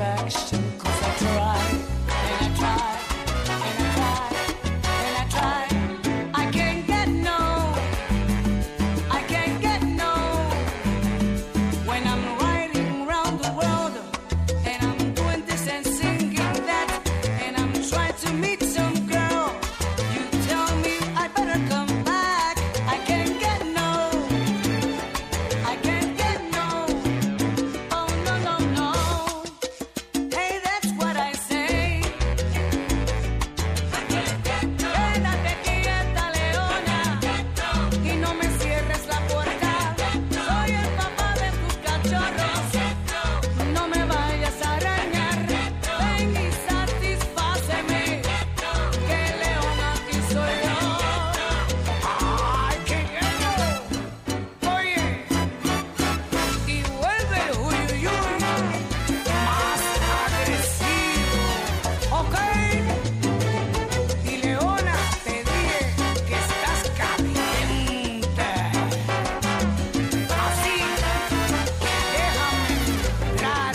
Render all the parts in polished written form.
satisfaction, 'cause I try and I try and I try and I try. I can't get no, I can't get no. When I'm riding round the world and I'm doing this and singing that, and I'm trying to meet some girl, you tell me I better come back. I can't get no, I can't get no. Oh no no no. Hey, that's what I say. I can't get no. Quédate quieta, leona, y no me cierres la puerta. Soy el papá de tus cachorros. No me vayas a arañar. Ven y satisfáceme. Que león aquí soy yo. Ay, qué lleno. Oye, y vuelve el uy uy uy más agresivo, ¿ok? Y leona, te dije que estás caliente. Así que déjame entrar.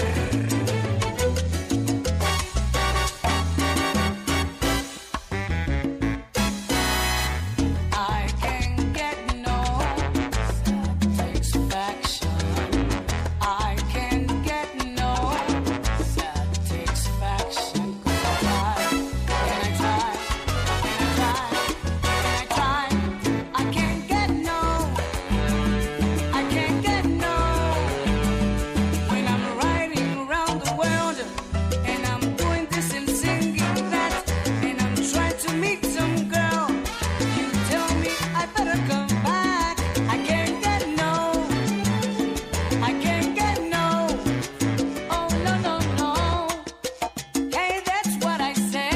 I can't get no satisfaction. I can't get no satisfaction. 'Cause I try and I try and I try and I try. I can't get no, I can't get no. When I'm riding around the world and I'm doing this and singing that, and I'm trying to meet some girl, you tell me I better come back. I can't get no, I can't get no. Oh no no no. Hey, that's what I say.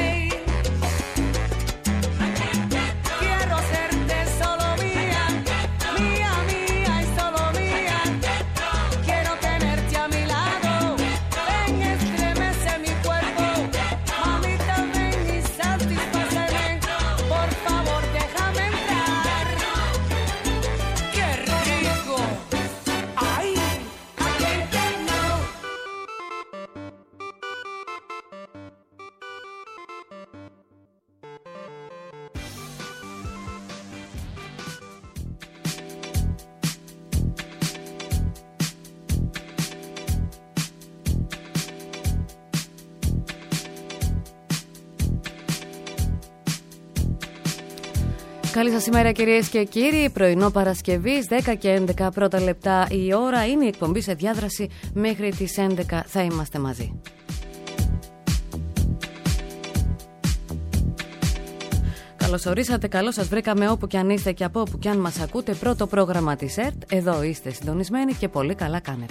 I can't get no. Quiero serte solo mía, mía mía y solo mía. Quiero tenerte a mi lado. Ven, estremece mi cuerpo. Mamita, ven y satisfáceme. Por favor, déjame entrar. ¡Qué rico! ¡Ay! I can't get no. Καλή σας ημέρα κυρίες και κύριοι, πρωινό Παρασκευής, 10 και 11 πρώτα λεπτά η ώρα, είναι η εκπομπή σε διάδραση μέχρι τις 11 θα είμαστε μαζί. Καλώς ορίσατε, καλώς σας βρήκαμε όπου κι αν είστε και από όπου κι αν μας ακούτε. Πρώτο πρόγραμμα της ΕΡΤ, εδώ είστε συντονισμένοι και πολύ καλά κάνετε.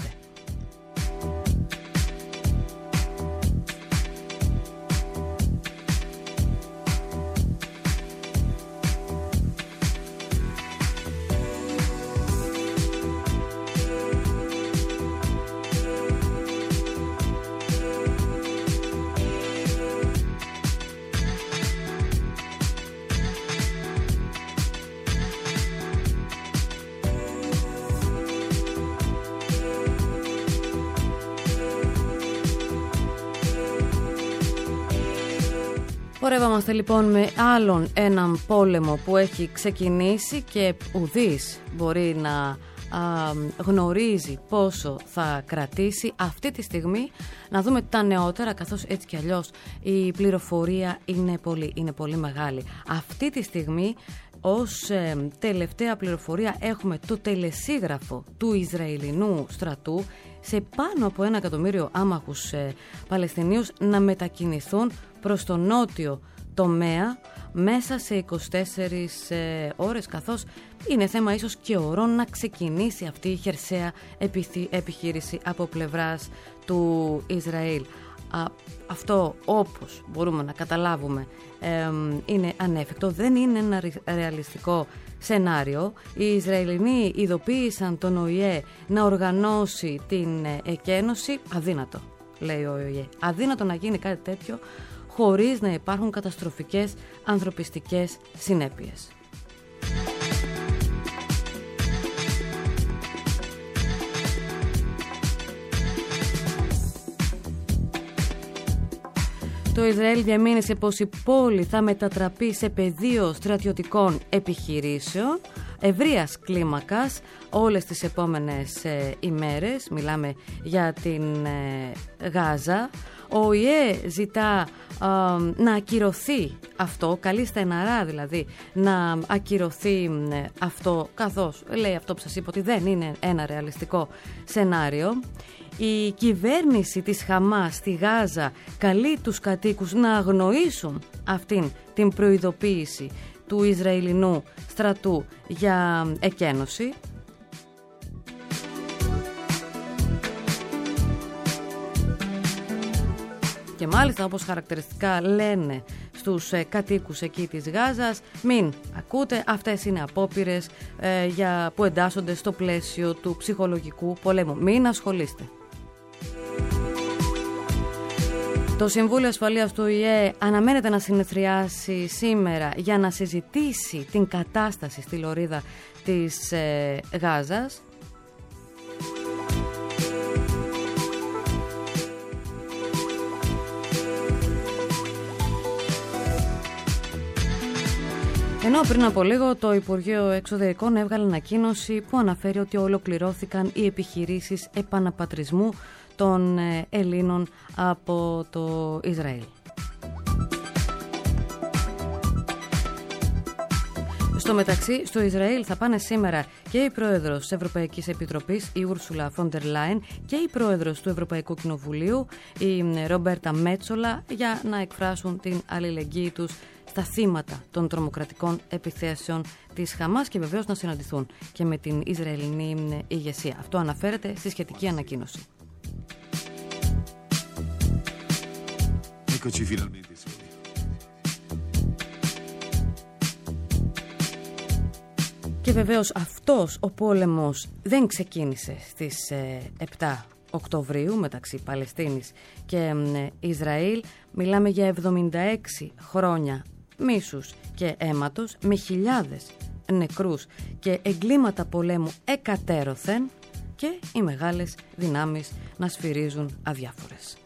Πορεύαμαστε λοιπόν με άλλον έναν πόλεμο που έχει ξεκινήσει και ουδής μπορεί να γνωρίζει πόσο θα κρατήσει αυτή τη στιγμή. Να δούμε τα νεότερα, καθώς έτσι κι αλλιώς η πληροφορία είναι πολύ μεγάλη. Αυτή τη στιγμή ως τελευταία πληροφορία έχουμε το τελεσίγραφο του Ισραηλινού στρατού σε πάνω από 1 εκατομμύριο άμαχους Παλαιστινίους να μετακινηθούν προς το νότιο τομέα μέσα σε 24 ώρες, καθώς είναι θέμα ίσως και ωρών να ξεκινήσει αυτή η χερσαία επιχείρηση από πλευράς του Ισραήλ. Αυτό, όπως μπορούμε να καταλάβουμε, είναι ανέφικτο, δεν είναι ένα ρεαλιστικό σενάριο. Οι Ισραηλινοί ειδοποίησαν τον ΟΗΕ να οργανώσει την εκένωση. Αδύνατο, λέει ο ΟΗΕ. Αδύνατο να γίνει κάτι τέτοιο χωρίς να υπάρχουν καταστροφικές ανθρωπιστικές συνέπειες. Το Ισραήλ διαμήνυσε πως η πόλη θα μετατραπεί σε πεδίο στρατιωτικών επιχειρήσεων ευρείας κλίμακας όλες τις επόμενες ημέρες. Μιλάμε για την Γάζα. Ο ΟΗΕ ζητά να ακυρωθεί αυτό, καλεί στεναρά δηλαδή να ακυρωθεί αυτό, καθώς λέει αυτό που σας είπα ότι δεν είναι ένα ρεαλιστικό σενάριο. Η κυβέρνηση της Χαμάς στη Γάζα καλεί τους κατοίκους να αγνοήσουν αυτήν την προειδοποίηση του Ισραηλινού στρατού για εκένωση. Και μάλιστα, όπως χαρακτηριστικά λένε στους κατοίκους εκεί της Γάζας, μην ακούτε, αυτές είναι απόπειρες που εντάσσονται στο πλαίσιο του ψυχολογικού πολέμου. Μην ασχολείστε. Το Συμβούλιο Ασφαλείας του ΟΗΕ αναμένεται να συνεδριάσει σήμερα για να συζητήσει την κατάσταση στη λωρίδα της Γάζας. Ενώ πριν από λίγο το Υπουργείο Εξωτερικών έβγαλε ανακοίνωση που αναφέρει ότι ολοκληρώθηκαν οι επιχειρήσεις επαναπατρισμού των Ελλήνων από το Ισραήλ. Στο μεταξύ, στο Ισραήλ θα πάνε σήμερα και η πρόεδρος της Ευρωπαϊκής Επιτροπής, η Ούρσουλα Φον ντερ Λάιεν, και η πρόεδρος του Ευρωπαϊκού Κοινοβουλίου, η Ρομπέρτα Μέτσολα, για να εκφράσουν την αλληλεγγύη τους στα θύματα των τρομοκρατικών επιθέσεων της Χαμάς και βεβαίως να συναντηθούν και με την Ισραηλινή ηγεσία. Αυτό αναφέρεται στη σχετική ανακοίνωση. Και βεβαίως αυτός ο πόλεμος δεν ξεκίνησε στις 7 Οκτωβρίου μεταξύ Παλαιστίνης και Ισραήλ. Μιλάμε για 76 χρόνια μίσους και αίματος, με χιλιάδες νεκρούς και εγκλήματα πολέμου εκατέρωθεν και οι μεγάλες δυνάμεις να σφυρίζουν αδιάφορες.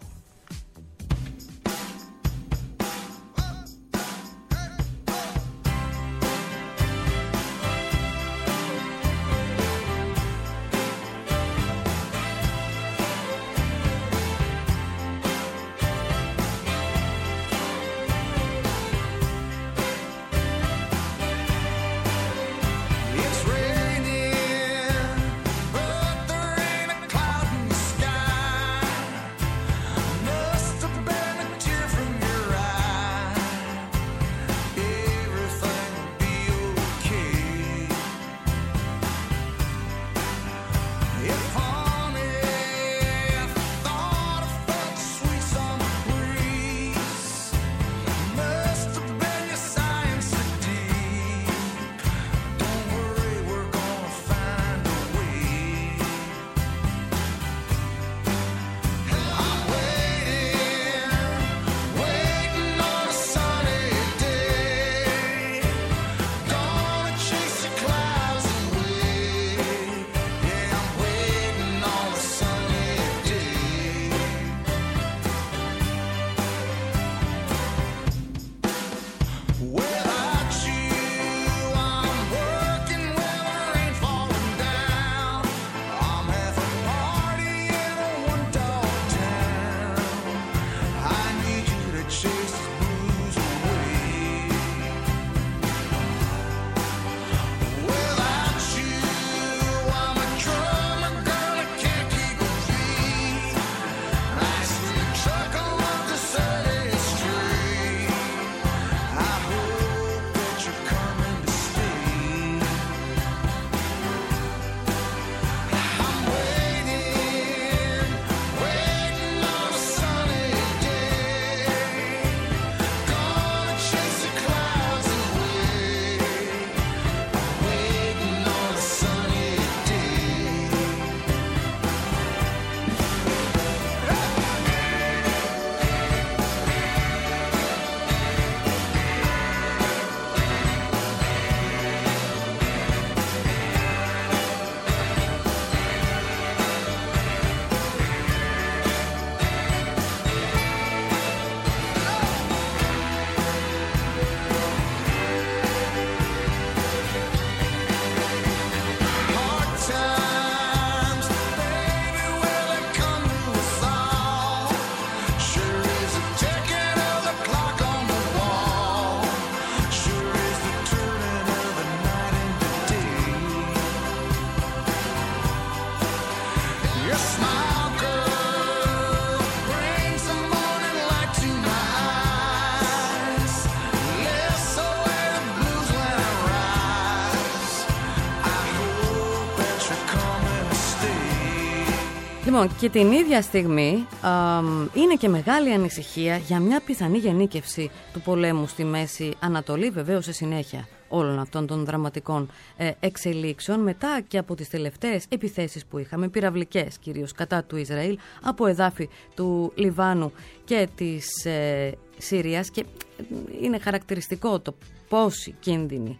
Λοιπόν, και την ίδια στιγμή είναι και μεγάλη ανησυχία για μια πιθανή γενίκευση του πολέμου στη Μέση Ανατολή, βεβαίως σε συνέχεια όλων αυτών των δραματικών εξελίξεων, μετά και από τις τελευταίες επιθέσεις που είχαμε, πυραυλικές κυρίως κατά του Ισραήλ, από εδάφη του Λιβάνου και της Συρίας, και είναι χαρακτηριστικό το πόσοι κίνδυνοι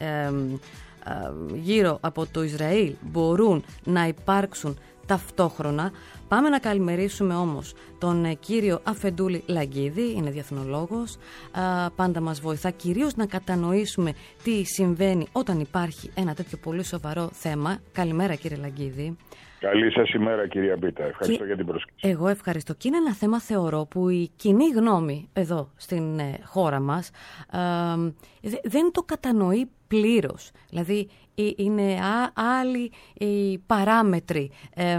γύρω από το Ισραήλ μπορούν να υπάρξουν ταυτόχρονα. Πάμε να καλημερίσουμε όμως τον κύριο Αφεντούλη Λαγκίδη, είναι διεθνολόγος, πάντα μας βοηθά κυρίως να κατανοήσουμε τι συμβαίνει όταν υπάρχει ένα τέτοιο πολύ σοβαρό θέμα. Καλημέρα κύριε Λαγκίδη. Καλή σας ημέρα κυρία Μπίτα, ευχαριστώ για την πρόσκληση. Εγώ ευχαριστώ, και είναι ένα θέμα θεωρώ που η κοινή γνώμη εδώ στην χώρα μας δεν το κατανοεί πλήρως. Δηλαδή είναι άλλοι οι παράμετροι,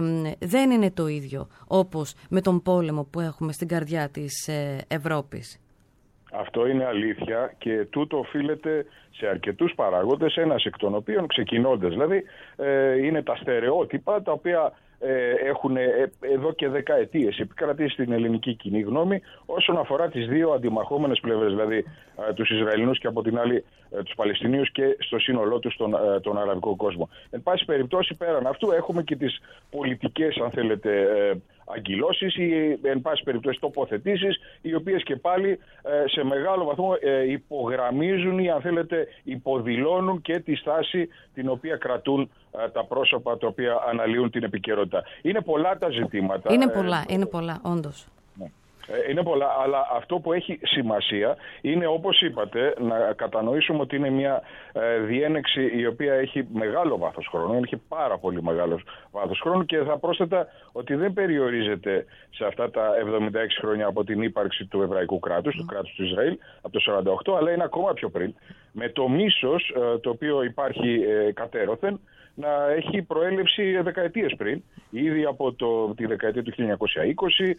δεν είναι το ίδιο όπως με τον πόλεμο που έχουμε στην καρδιά της Ευρώπης. Αυτό είναι αλήθεια και τούτο οφείλεται σε αρκετούς παράγοντες, ένας εκ των οποίων ξεκινώντας δηλαδή είναι τα στερεότυπα τα οποία έχουν εδώ και δεκαετίες επικρατήσει στην ελληνική κοινή γνώμη όσον αφορά τις δύο αντιμαχόμενες πλευρές, δηλαδή τους Ισραηλινούς και από την άλλη τους Παλαιστινίους και στο σύνολό τους τον αραβικό κόσμο. Εν πάση περιπτώσει, πέραν αυτού έχουμε και τις πολιτικές, αν θέλετε, αγκυλώσεις ή εν πάση περιπτώσει τοποθετήσεις, οι οποίες και πάλι σε μεγάλο βαθμό υπογραμμίζουν ή αν θέλετε υποδηλώνουν και τη στάση την οποία κρατούν τα πρόσωπα τα οποία αναλύουν την επικαιρότητα. Είναι πολλά τα ζητήματα. Είναι πολλά, όντως. Είναι πολλά, αλλά αυτό που έχει σημασία είναι, όπως είπατε, να κατανοήσουμε ότι είναι μια διένεξη η οποία έχει μεγάλο βάθος χρόνου, έχει πάρα πολύ μεγάλο βάθος χρόνου, και θα πρόσθετα ότι δεν περιορίζεται σε αυτά τα 76 χρόνια από την ύπαρξη του εβραϊκού κράτους, του κράτους του Ισραήλ, από το 48, αλλά είναι ακόμα πιο πριν, με το μίσος το οποίο υπάρχει κατέρωθεν να έχει προέλευση δεκαετίες πριν, ήδη από τη δεκαετία του 1920.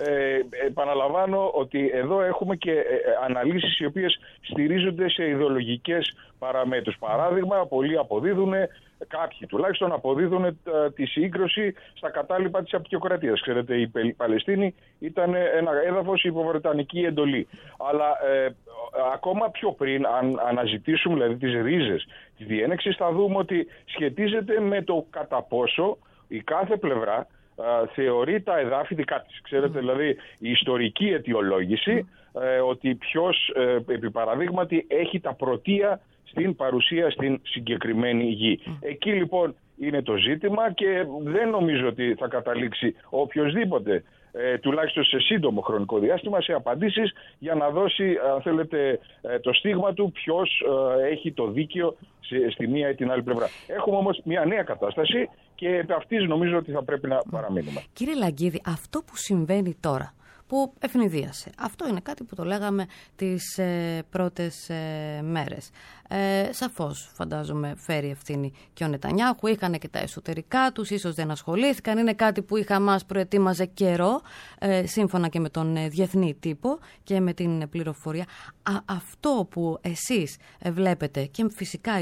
Επαναλαμβάνω ότι εδώ έχουμε και αναλύσεις οι οποίες στηρίζονται σε ιδεολογικές παραμέτρους. Παράδειγμα, πολλοί αποδίδουν, κάποιοι τουλάχιστον αποδίδουν τη σύγκρουση στα κατάλοιπα της απεικιοκρατίας. Ξέρετε, η Παλαιστίνη ήταν ένα έδαφος υπό βρετανική εντολή. Αλλά ακόμα πιο πριν, αν αναζητήσουμε δηλαδή τις ρίζες της διένεξης, θα δούμε ότι σχετίζεται με το κατά πόσο η κάθε πλευρά θεωρεί τα εδάφη δικά της. Ξέρετε, δηλαδή η ιστορική αιτιολόγηση ότι ποιος, επί παραδείγματι, έχει τα πρωτεία στην παρουσία στην συγκεκριμένη γη. Εκεί λοιπόν είναι το ζήτημα και δεν νομίζω ότι θα καταλήξει οποιοσδήποτε, τουλάχιστον σε σύντομο χρονικό διάστημα, σε απαντήσεις για να δώσει, αν θέλετε, το στίγμα του ποιος έχει το δίκαιο στη μία ή την άλλη πλευρά. Έχουμε όμως μια νέα κατάσταση και επ' αυτής νομίζω ότι θα πρέπει να παραμείνουμε. Κύριε Λαγκίδη, αυτό που συμβαίνει τώρα, που ευνηδίασε, αυτό είναι κάτι που το λέγαμε τις πρώτες μέρες. Σαφώς, φαντάζομαι, φέρει ευθύνη και ο Νετανιάχου, είχαν και τα εσωτερικά τους, ίσως δεν ασχολήθηκαν, είναι κάτι που η Χαμάς προετοίμαζε καιρό, σύμφωνα και με τον διεθνή τύπο και με την πληροφορία. Αυτό που εσείς βλέπετε και φυσικά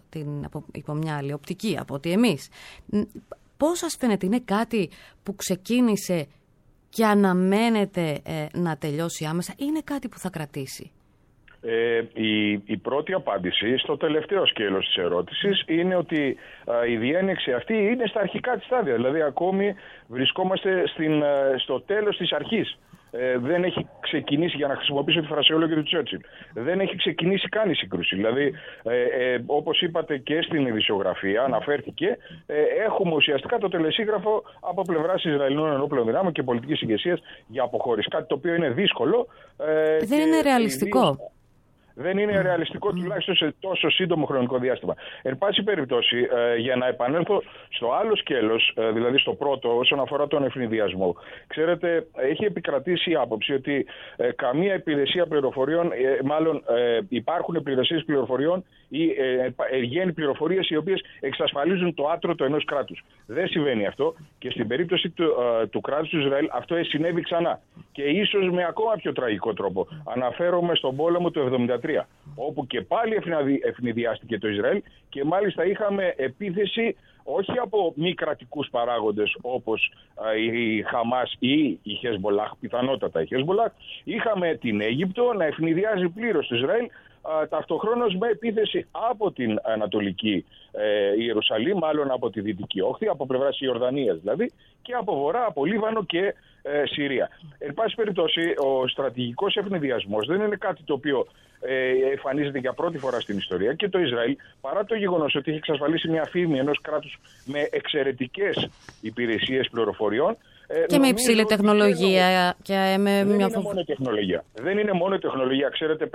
υπό μια άλλη οπτική από ότι εμείς, πώς σας φαίνεται, είναι κάτι που ξεκίνησε και αναμένεται να τελειώσει άμεσα, είναι κάτι που θα κρατήσει? Η πρώτη απάντηση στο τελευταίο σκέλος της ερώτησης είναι ότι η διένεξη αυτή είναι στα αρχικά της στάδια. Δηλαδή ακόμη βρισκόμαστε στο τέλος της αρχής. Δεν έχει ξεκινήσει, για να χρησιμοποιήσω τη φρασιολογία του Τσέρτσιλ, δεν έχει ξεκινήσει καν η σύγκρουση. Δηλαδή, όπως είπατε και στην ειδησιογραφία, αναφέρθηκε, έχουμε ουσιαστικά το τελεσίγραφο από πλευράς Ισραηλινών ενόπλων δυνάμεων και πολιτικής ηγεσίας για αποχώρηση. Κάτι το οποίο είναι δύσκολο. Δεν είναι ρεαλιστικό. Δεν είναι ρεαλιστικό, τουλάχιστον σε τόσο σύντομο χρονικό διάστημα. Εν πάση περιπτώσει, για να επανέλθω στο άλλο σκέλος, δηλαδή στο πρώτο, όσον αφορά τον ευνηδιασμό. Ξέρετε, έχει επικρατήσει η άποψη ότι καμία υπηρεσία πληροφοριών, μάλλον υπάρχουν υπηρεσίες πληροφοριών ή γέννη πληροφορίες οι οποίες εξασφαλίζουν το άτρωτο ενός κράτους. Δεν συμβαίνει αυτό και στην περίπτωση του κράτους του Ισραήλ αυτό συνέβη ξανά. Και ίσως με ακόμα πιο τραγικό τρόπο. Αναφέρομαι στον πόλεμο του 1973, όπου και πάλι ευνηδιάστηκε το Ισραήλ και μάλιστα είχαμε επίθεση όχι από μη κρατικούς παράγοντες όπως η Χαμάς ή η Χεσμολάχ, πιθανότατα η Χεσμολάχ. Είχαμε την Αίγυπτο να ευνηδιάζει πλήρως το Ισραήλ, ταυτοχρόνως με επίθεση από την Ανατολική Ιερουσαλήμ, μάλλον από τη Δυτική Όχθη, από πλευράς Ιορδανίας δηλαδή, και από βορρά, από Λίβανο και Συρία. Εν πάση περιπτώσει, ο στρατηγικός ευνηδιασμός δεν είναι κάτι το οποίο εμφανίζεται για πρώτη φορά στην ιστορία, και το Ισραήλ, παρά το γεγονός ότι έχει εξασφαλίσει μια φήμη ενός κράτους με εξαιρετικές υπηρεσίες πληροφοριών, και με υψηλή τεχνολογία και με δεν μια είναι μόνο τεχνολογία. Δεν είναι μόνο τεχνολογία. Ξέρετε,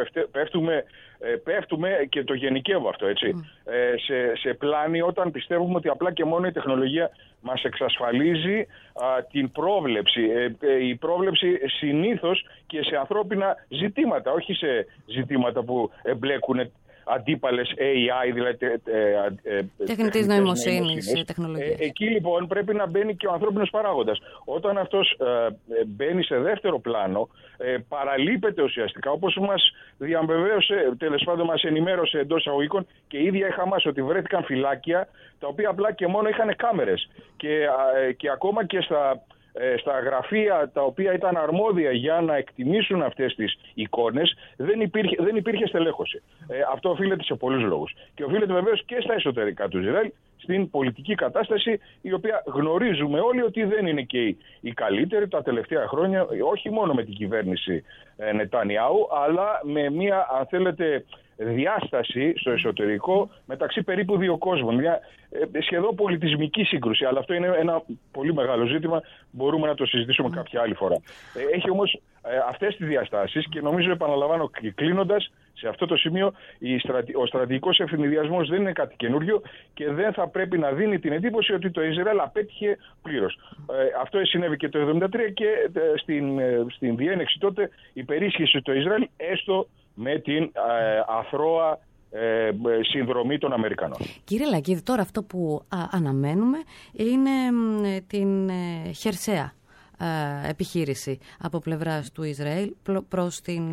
πέφτουμε και το γενικεύω αυτό, έτσι. Σε πλάνη όταν πιστεύουμε ότι απλά και μόνο η τεχνολογία μας εξασφαλίζει την πρόβλεψη. Η πρόβλεψη συνήθως και σε ανθρώπινα ζητήματα, όχι σε ζητήματα που εμπλέκουν αντίπαλες AI, δηλαδή τεχνητής νοημοσύνης, τεχνολογίας. Εκεί λοιπόν πρέπει να μπαίνει και ο ανθρώπινος παράγοντας. Όταν αυτός μπαίνει σε δεύτερο πλάνο, παραλείπεται ουσιαστικά, όπως μας διαβεβαίωσε, τέλος πάντων μας ενημέρωσε εντός εισαγωγικών και η ίδια η Χαμάς, ότι βρέθηκαν φυλάκια τα οποία απλά και μόνο είχαν κάμερες. Και ακόμα και στα γραφεία τα οποία ήταν αρμόδια για να εκτιμήσουν αυτές τις εικόνες δεν υπήρχε στελέχωση. Αυτό οφείλεται σε πολλούς λόγους. Και οφείλεται βεβαίως και στα εσωτερικά του Ισραήλ, στην πολιτική κατάσταση, η οποία γνωρίζουμε όλοι ότι δεν είναι και η καλύτερη τα τελευταία χρόνια, όχι μόνο με την κυβέρνηση Νετανιάου, αλλά με μια, αν θέλετε, διάσταση στο εσωτερικό μεταξύ περίπου δύο κόσμων. Μια σχεδόν πολιτισμική σύγκρουση. Αλλά αυτό είναι ένα πολύ μεγάλο ζήτημα. Μπορούμε να το συζητήσουμε κάποια άλλη φορά. Έχει όμως αυτές τις διαστάσεις και νομίζω, επαναλαμβάνω, κλείνοντας σε αυτό το σημείο, ο στρατηγικός ευνηδιασμός δεν είναι κάτι καινούριο και δεν θα πρέπει να δίνει την εντύπωση ότι το Ισραήλ απέτυχε πλήρως. Αυτό συνέβη και το 1973 και στην διένεξη τότε υπερίσχυσε το Ισραήλ, έστω με την αθρώα συνδρομή των Αμερικανών. Κύριε Λακκίδη, τώρα αυτό που αναμένουμε είναι την χερσαία επιχείρηση από πλευράς του Ισραήλ προς την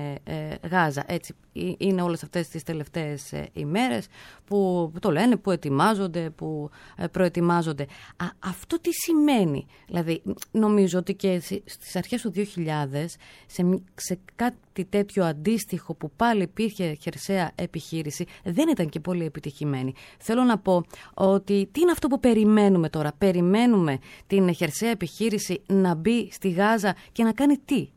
Γάζα. Έτσι είναι όλες αυτές τις τελευταίες ημέρες που το λένε, που ετοιμάζονται, που προετοιμάζονται. Αυτό τι σημαίνει? Δηλαδή, νομίζω ότι και στις αρχές του 2000 σε κάτι τέτοιο αντίστοιχο που πάλι υπήρχε χερσαία επιχείρηση δεν ήταν και πολύ επιτυχημένη. Θέλω να πω ότι τι είναι αυτό που περιμένουμε τώρα? Περιμένουμε την χερσαία επιχείρηση να μπει στη Γάζα και να κάνει τι?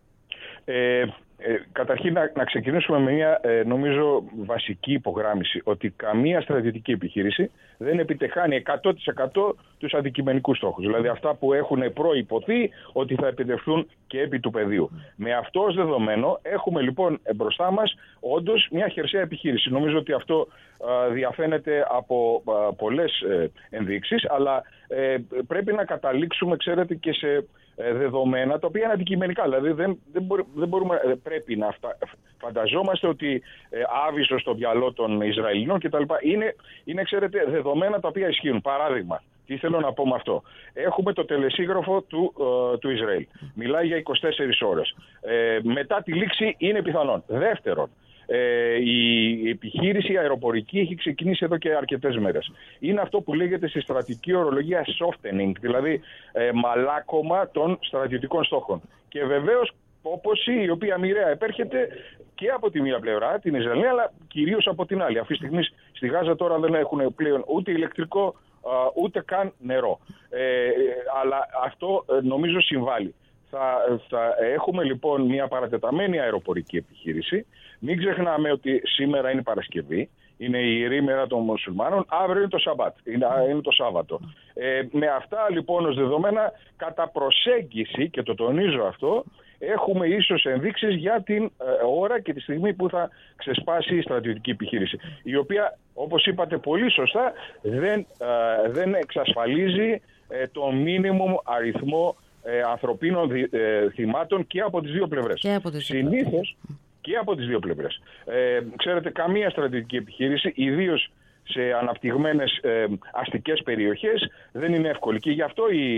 Καταρχήν να ξεκινήσουμε με μια νομίζω βασική υπογράμμιση, ότι καμία στρατιωτική επιχείρηση δεν επιτεχάνει 100% τους αντικειμενικούς στόχους. Δηλαδή αυτά που έχουν προϋποθεί ότι θα επιτευχθούν και επί του πεδίου. Με αυτό ως δεδομένο έχουμε λοιπόν μπροστά μας όντως μια χερσαία επιχείρηση. Νομίζω ότι αυτό διαφαίνεται από πολλές ενδείξεις, αλλά πρέπει να καταλήξουμε, ξέρετε, και σε δεδομένα τα οποία είναι αντικειμενικά. Δηλαδή πρέπει να φανταζόμαστε ότι άβυσο στο μυαλό των Ισραηλινών κτλ. Είναι, ξέρετε, δεδομένα τα οποία ισχύουν. Παράδειγμα, τι θέλω να πω με αυτό? Έχουμε το τελεσίγραφο του Ισραήλ. Μιλάει για 24 ώρες. Μετά τη λήξη είναι πιθανόν. Δεύτερον, η επιχείρηση αεροπορική έχει ξεκινήσει εδώ και αρκετές μέρες. Είναι αυτό που λέγεται στη στρατηγική ορολογία softening, δηλαδή μαλάκωμα των στρατιωτικών στόχων. Και βεβαίως όποση η οποία μοιραία επέρχεται και από τη μία πλευρά, την Ισραηλία, αλλά κυρίως από την άλλη. Αυτή τη στιγμή στη Γάζα τώρα δεν έχουν πλέον ούτε ηλεκτρικό ούτε καν νερό. Αλλά αυτό νομίζω συμβάλλει. Θα έχουμε λοιπόν μια παρατεταμένη αεροπορική επιχείρηση. Μην ξεχνάμε ότι σήμερα είναι Παρασκευή, είναι η Ιερή Μέρα των Μουσουλμάνων, αύριο είναι το Σαββάτ, είναι το Σάββατο. Με αυτά λοιπόν ως δεδομένα, κατά προσέγγιση, και το τονίζω αυτό, έχουμε ίσως ενδείξεις για την ώρα και τη στιγμή που θα ξεσπάσει η στρατιωτική επιχείρηση, η οποία, όπως είπατε πολύ σωστά, δεν εξασφαλίζει το μίνιμουμ αριθμό ανθρωπίνων θυμάτων και από τις δύο πλευρές. Συνήθως και από τις δύο πλευρές. Ξέρετε, καμία στρατιωτική επιχείρηση, ιδίως σε αναπτυγμένες αστικές περιοχές, δεν είναι εύκολη. Και γι' αυτό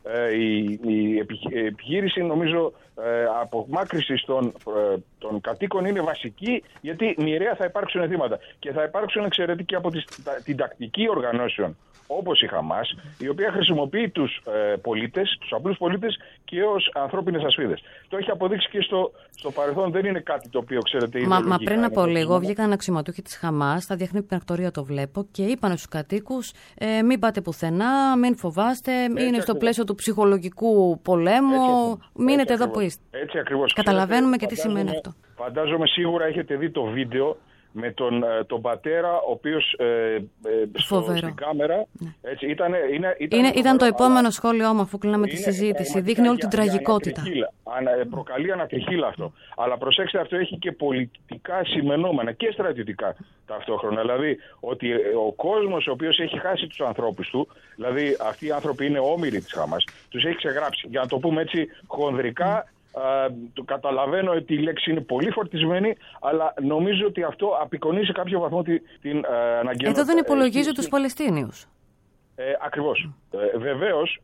η επιχείρηση, νομίζω, απομάκρυσης των κατοίκων είναι βασική, γιατί μοιραία θα υπάρξουν θύματα. Και θα υπάρξουν εξαιρετικοί από την τακτική οργανώσεων, όπως η Χαμάς, η οποία χρησιμοποιεί τους πολίτες, τους απλούς πολίτες και ως ανθρώπινες ασφίδες. Το έχει αποδείξει και στο παρελθόν, δεν είναι κάτι το οποίο ξέρετε ήδη. Μα πριν από λίγο βγήκαν αξιωματούχοι της Χαμάς, στα διεθνή πρακτορία το βλέπω, και είπαν στους κατοίκους μην πάτε πουθενά, μην φοβάστε, είναι στο πλαίσιο του ψυχολογικού πολέμου, μείνετε εδώ που είστε. Έτσι ακριβώς. Καταλαβαίνουμε και τι σημαίνει αυτό. Φαντάζομαι σίγουρα έχετε δει το βίντεο με τον πατέρα, ο οποίος στην κάμερα. Ναι. Έτσι, ήταν το επόμενο σχόλιο μου, αφού κλείναμε τη συζήτηση. Δείχνει όλη την τραγικότητα. Προκαλεί ανατριχύλα αυτό. Αλλά προσέξτε, αυτό έχει και πολιτικά σημενόμενα και στρατιωτικά ταυτόχρονα. Δηλαδή, ότι ο κόσμος ο οποίος έχει χάσει τους ανθρώπους του, δηλαδή αυτοί οι άνθρωποι είναι όμηροι της Χαμάς, τους έχει ξεγράψει. Για να το πούμε έτσι χονδρικά. Το καταλαβαίνω ότι η λέξη είναι πολύ φορτισμένη, αλλά νομίζω ότι αυτό απεικονίζει σε κάποιο βαθμό την αναγκαιότητα. Εδώ δεν υπολογίζει τους Παλαιστίνιους. Ακριβώς. Βεβαίως,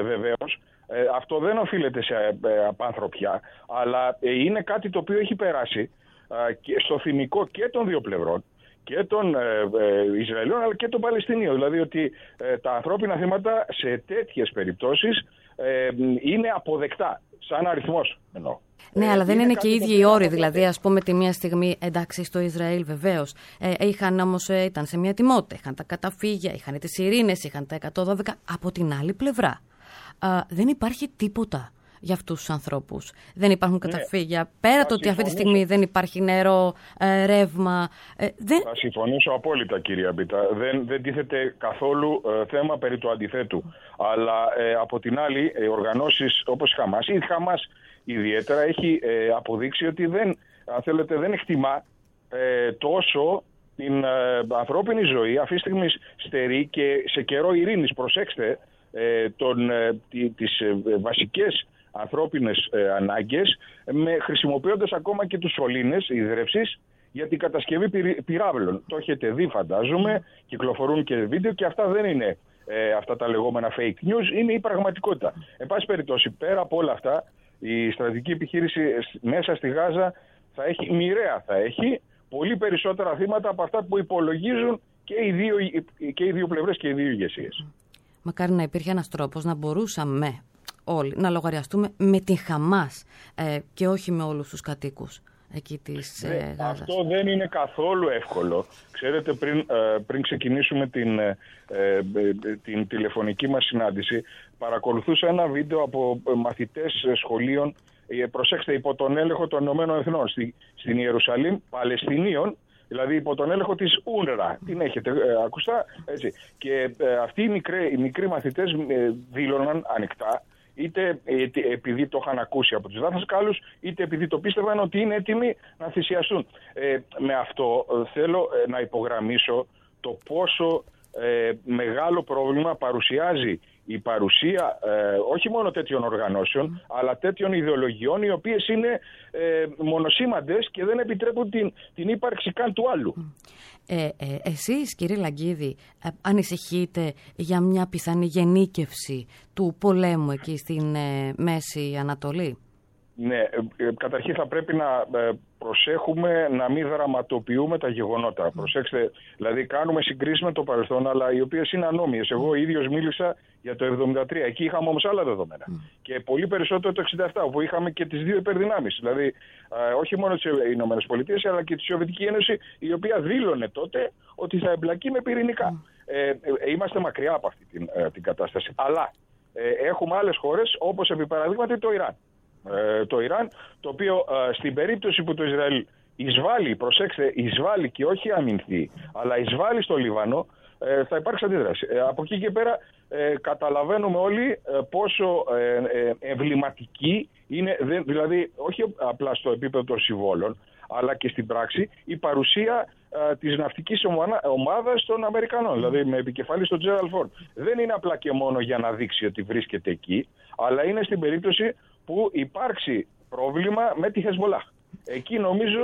αυτό δεν οφείλεται σε απάνθρωπιά, αλλά είναι κάτι το οποίο έχει περάσει στο θυμικό και των δύο πλευρών, και των Ισραηλών αλλά και των Παλαιστινίων. Δηλαδή ότι τα ανθρώπινα θύματα σε τέτοιες περιπτώσεις είναι αποδεκτά. Σαν αριθμός εννοώ. Ναι, αλλά δεν είναι και οι ίδιοι οι όροι. Δηλαδή, ας πούμε, τη μία στιγμή, εντάξει, στο Ισραήλ βεβαίως ήταν σε μια τιμότητα, είχαν τα καταφύγια, είχαν τις ειρήνες, είχαν τα 112. Από την άλλη πλευρά, δεν υπάρχει τίποτα για αυτούς τους ανθρώπους. Δεν υπάρχουν καταφύγια. Πέρα το ότι αυτή τη στιγμή δεν υπάρχει νερό, ρεύμα. Θα συμφωνήσω απόλυτα, κυρία Μπίτα. Δεν τίθεται καθόλου θέμα περί του αντιθέτου. Αλλά από την άλλη, οι οργανώσεις όπως η Χαμάς ιδιαίτερα έχει αποδείξει ότι δεν εκτιμά τόσο την ανθρώπινη ζωή αυτή τη στιγμή στερή και σε καιρό ειρήνης. Προσέξτε τις βασικές ανθρώπινες ανάγκες, χρησιμοποιώντας ακόμα και τους σωλήνες υδρεύσης για την κατασκευή πυράβλων. Το έχετε δει, φαντάζομαι, κυκλοφορούν και βίντεο, και αυτά δεν είναι αυτά τα λεγόμενα fake news, είναι η πραγματικότητα. Εν πάση περιπτώσει, πέρα από όλα αυτά, η στρατηγική επιχείρηση μέσα στη Γάζα θα έχει πολύ περισσότερα θύματα από αυτά που υπολογίζουν και οι δύο πλευρές και οι δύο ηγεσίες. Μακάρι να υπήρχε ένας τρόπος να μπορούσαμε όλοι να λογαριαστούμε με την Χαμάς και όχι με όλους τους κατοίκους εκεί της Γάζας. Αυτό δεν είναι καθόλου εύκολο. Ξέρετε, πριν ξεκινήσουμε την τηλεφωνική μας συνάντηση, παρακολουθούσα ένα βίντεο από μαθητές σχολείων, προσέξτε, υπό τον έλεγχο των ΗΠΑ στην Ιερουσαλήμ, Παλαιστινίων, δηλαδή υπό τον έλεγχο της UNRWA. Την έχετε ακουστά, έτσι. Και αυτοί οι μικροί μαθητές δήλωναν ανοιχτά, είτε επειδή το είχαν ακούσει από τους δάσκαλους, είτε επειδή το πίστευαν ότι είναι έτοιμοι να θυσιαστούν. Με αυτό θέλω να υπογραμμίσω το πόσο μεγάλο πρόβλημα παρουσιάζει η παρουσία όχι μόνο τέτοιων οργανώσεων, αλλά τέτοιων ιδεολογιών, οι οποίες είναι μονοσήμαντες και δεν επιτρέπουν την ύπαρξη καν του άλλου. Εσείς, κύριε Λαγκίδη, ανησυχείτε για μια πιθανή γενίκευση του πολέμου εκεί στην Μέση Ανατολή? Ναι, καταρχήν θα πρέπει να προσέχουμε να μην δραματοποιούμε τα γεγονότα. Προσέξτε, δηλαδή κάνουμε συγκρίσεις με το παρελθόν, αλλά οι οποίες είναι ανώμοιες. Εγώ ίδιος μίλησα για το 1973, εκεί είχαμε όμως άλλα δεδομένα. Και πολύ περισσότερο το 1967, όπου είχαμε και τις δύο υπερδυνάμεις. Δηλαδή, όχι μόνο τις ΗΠΑ, αλλά και τη Σοβιετική Ένωση, η οποία δήλωνε τότε ότι θα εμπλακεί με πυρηνικά. Είμαστε μακριά από αυτή την κατάσταση. Αλλά έχουμε άλλες χώρες, όπως επί παραδείγματι το Ιράν. Το Ιράν, το οποίο στην περίπτωση που το Ισραήλ εισβάλλει, προσέξτε, εισβάλλει και όχι αμυνθεί, αλλά εισβάλλει στο Λίβανο, θα υπάρξει αντίδραση. Από εκεί και πέρα καταλαβαίνουμε όλοι πόσο εμβληματική είναι, δηλαδή όχι απλά στο επίπεδο των συμβόλων, αλλά και στην πράξη η παρουσία της ναυτικής ομάδας των Αμερικανών, δηλαδή με επικεφαλή στον Τζέραλντ Φόρντ. Δεν είναι απλά και μόνο για να δείξει ότι βρίσκεται εκεί, αλλά είναι στην περίπτωση που υπάρξει πρόβλημα με τη Χεσμολάχ. Εκεί νομίζω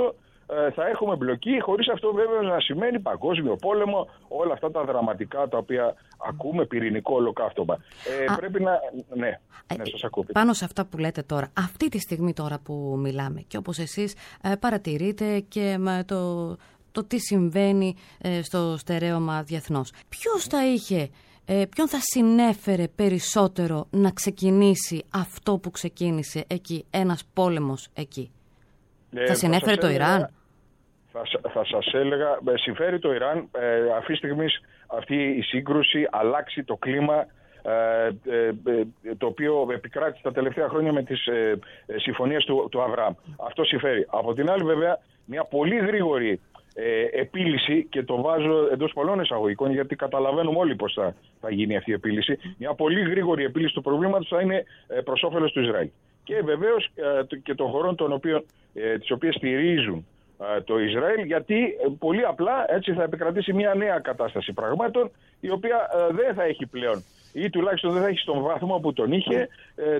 θα έχουμε μπλοκή, χωρίς αυτό βέβαια να σημαίνει παγκόσμιο πόλεμο, όλα αυτά τα δραματικά τα οποία ακούμε, πυρηνικό ολοκαύτωμα. Πρέπει να... Ναι, σας ακούω. Πάνω σε αυτά που λέτε τώρα, αυτή τη στιγμή τώρα που μιλάμε, και όπως εσείς παρατηρείτε και με το τι συμβαίνει στο στερέωμα διεθνώς, ποιος θα είχε... ποιον θα συνέφερε περισσότερο να ξεκινήσει αυτό που ξεκίνησε εκεί, ένας πόλεμος εκεί? Θα συνέφερε το Ιράν? Θα σας έλεγα, συμφέρει το Ιράν αυτή τη στιγμή αυτή η σύγκρουση, αλλάξει το κλίμα το οποίο επικράτησε τα τελευταία χρόνια με τις συμφωνίες του Αβραάμ. Αυτό συμφέρει. Από την άλλη βέβαια μια πολύ γρήγορη επίλυση, και το βάζω εντός πολλών εισαγωγικών γιατί καταλαβαίνουμε όλοι πώς θα γίνει αυτή η επίλυση, μια πολύ γρήγορη επίλυση του προβλήματος θα είναι προς όφελος του Ισραήλ. Και βεβαίως και των χωρών τις οποίες στηρίζουν το Ισραήλ, γιατί πολύ απλά έτσι θα επικρατήσει μια νέα κατάσταση πραγμάτων, η οποία δεν θα έχει πλέον, ή τουλάχιστον δεν θα έχει στον βαθμό που τον είχε,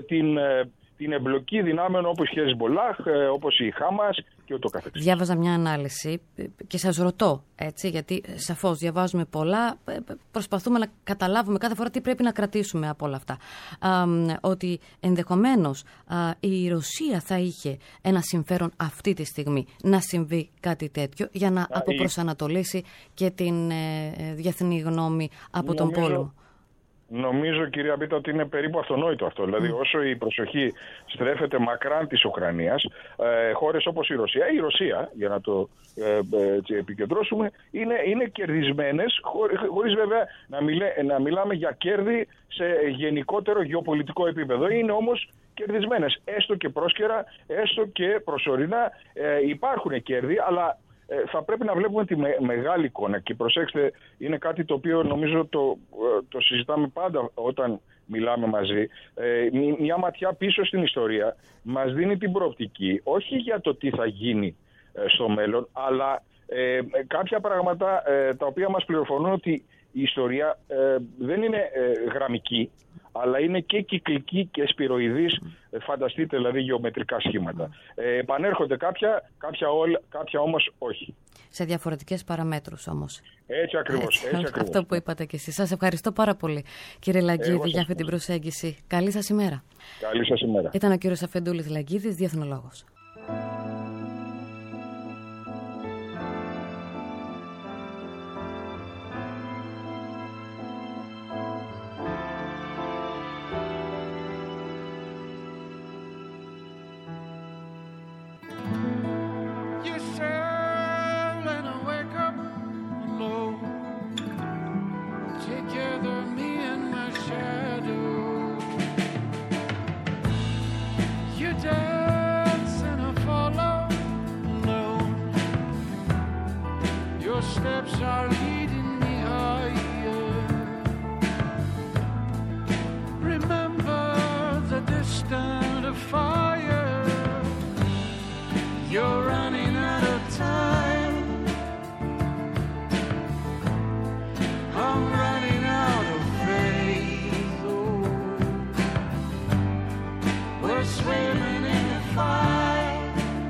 την εμπλοκή δυνάμεων όπως η Χεσμπολάχ, όπως η Χάμας και ούτω καθεξής. Διάβαζα μια ανάλυση και σας ρωτώ, έτσι, γιατί σαφώς διαβάζουμε πολλά, προσπαθούμε να καταλάβουμε κάθε φορά τι πρέπει να κρατήσουμε από όλα αυτά. Ότι ενδεχομένως η Ρωσία θα είχε ένα συμφέρον αυτή τη στιγμή να συμβεί κάτι τέτοιο για να αποπροσανατολίσει και την διεθνή γνώμη από τον πόλεμο. Νομίζω, κυρία Μπίτα, ότι είναι περίπου αυτονόητο αυτό. Δηλαδή, όσο η προσοχή στρέφεται μακράν της Ουκρανίας, χώρες όπως η Ρωσία, για να το επικεντρώσουμε, είναι κερδισμένες, χωρίς βέβαια να μιλάμε για κέρδη σε γενικότερο γεωπολιτικό επίπεδο. Είναι όμως κερδισμένες, έστω και πρόσκαιρα, έστω και προσωρινά. Υπάρχουν κέρδη, αλλά θα πρέπει να βλέπουμε τη μεγάλη εικόνα. Και προσέξτε, είναι κάτι το οποίο νομίζω το συζητάμε πάντα όταν μιλάμε μαζί. Μια ματιά πίσω στην ιστορία μας δίνει την προοπτική, όχι για το τι θα γίνει στο μέλλον, αλλά κάποια πράγματα τα οποία μας πληροφορούν ότι η ιστορία δεν είναι γραμμική, αλλά είναι και κυκλική και σπυροειδής, φανταστείτε δηλαδή γεωμετρικά σχήματα. Επανέρχονται κάποια όμως όχι. Σε διαφορετικές παραμέτρους όμως. Έτσι ακριβώς. Αυτό που είπατε και εσείς. Σας ευχαριστώ πάρα πολύ, κύριε Λαγκίδη, για αυτή την προσέγγιση. Καλή σας ημέρα. Καλή σας ημέρα. Ήταν ο κύριος Αφεντούλης Λαγκίδης, διεθνολόγος. Steps are leading me higher. Remember the distant fire. You're running out of time. I'm running out of faith. Oh, we're swimming in the fire,